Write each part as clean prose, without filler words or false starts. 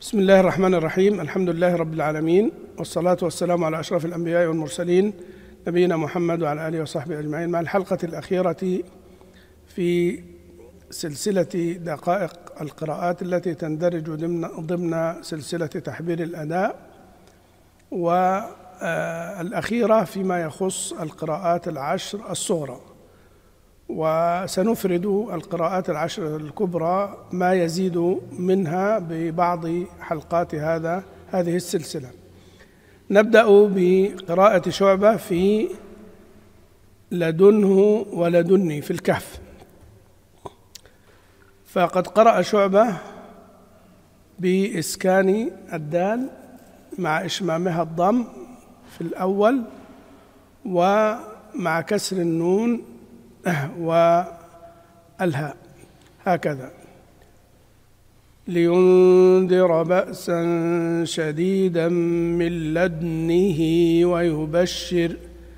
بسم الله الرحمن الرحيم. الحمد لله رب العالمين، والصلاة والسلام على أشرف الأنبياء والمرسلين نبينا محمد وعلى آله وصحبه أجمعين، مع الحلقة الأخيرة في سلسلة دقائق القراءات التي تندرج ضمن سلسلة تحبير الأداء، والأخيرة فيما يخص القراءات العشر الصغرى. وسنفرد القراءات العشر الكبرى ما يزيد منها ببعض حلقات هذه السلسلة. نبدأ بقراءة شعبة في لدنه ولدني في الكهف. فقد قرأ شعبة بإسكان الدال مع إشمامها الضم في الأول، ومع كسر النون والهاء هكذا: لينذر بأسا شديدا من لدنه ويبشر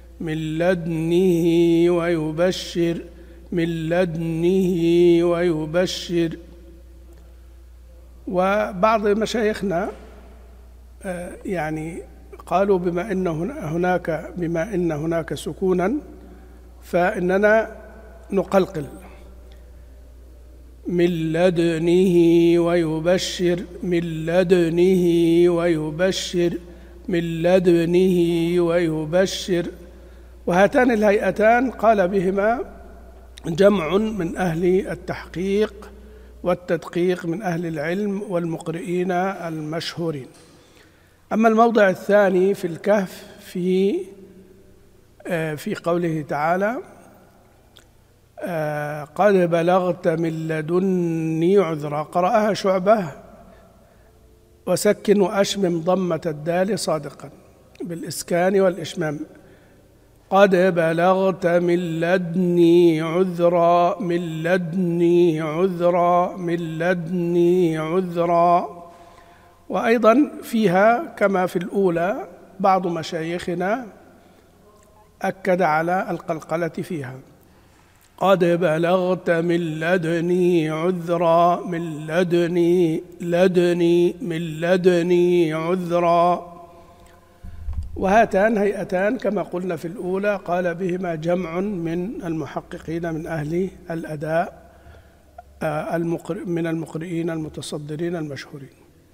ويبشر. وبعض مشايخنا يعني قالوا بما إن هناك سكونا فإننا نقلقل: من لدنه ويبشر، من لدنه ويبشر، من لدنه ويبشر. وهاتان الهيئتان قال بهما جمع من أهل التحقيق والتدقيق من أهل العلم والمقرئين المشهورين. أما الموضع الثاني في الكهف في قوله تعالى: قد بلغت من لدني عذرا، قرأها شعبة وسكن وأشمم ضمة الدال صادقا بالإسكان والإشمام: قد بلغت من لدني عذرا، من لدني عذرا، من لدني عذرا. وأيضا فيها كما في الأولى بعض مشايخنا أكد على القلقلة فيها: قد بلغت من لدني عذرا، من لدني عذرا. وهاتان هيئتان كما قلنا في الأولى قال بهما جمع من المحققين من أهل الأداء من المقرئين المتصدرين المشهورين.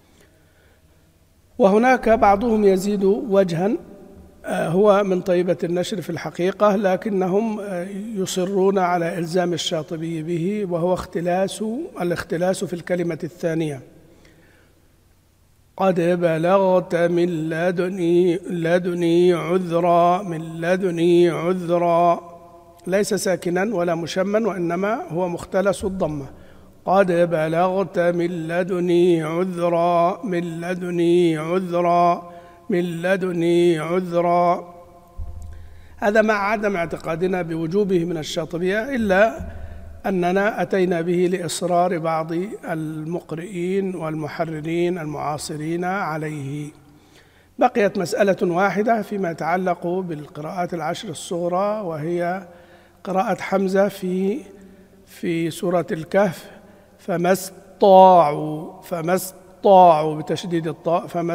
وهناك بعضهم يزيد وجها هو من طيبة النشر في الحقيقة، لكنهم يصرون على إلزام الشاطبي به، وهو الاختلاس في الكلمة الثانية: قد بلغت من لدني عذرا، من لدني عذرا، ليس ساكنا ولا مشما، وإنما هو مختلس الضمة: قد بلغت من لدني عذرا، من لدني عذرا، من لدني عذرا. هذا مع عدم اعتقادنا بوجوبه من الشاطبية، إلا أننا أتينا به لإصرار بعض المقرئين والمحررين المعاصرين عليه. بقيت مسألة واحدة فيما يتعلق بالقراءات العشر الصغرى، وهي قراءة حمزة في سورة الكهف: فما استطاعوا بتشديد الطاء، فما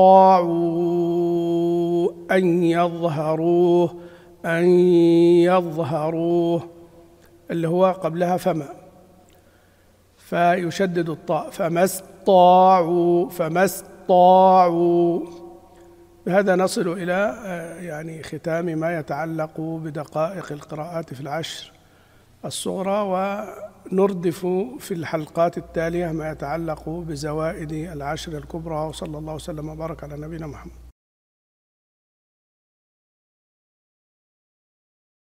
استطاعوا أن يظهروه اللي هو قبلها فما، فيشدد الطاء: فما استطاعوا. بهذا نصل إلى يعني ختام ما يتعلق بدقائق القراءات في العشر الصغرى، ونردف في الحلقات التالية ما يتعلق بزوائد العشر الكبرى. وصلى الله وسلم وبارك على نبينا محمد.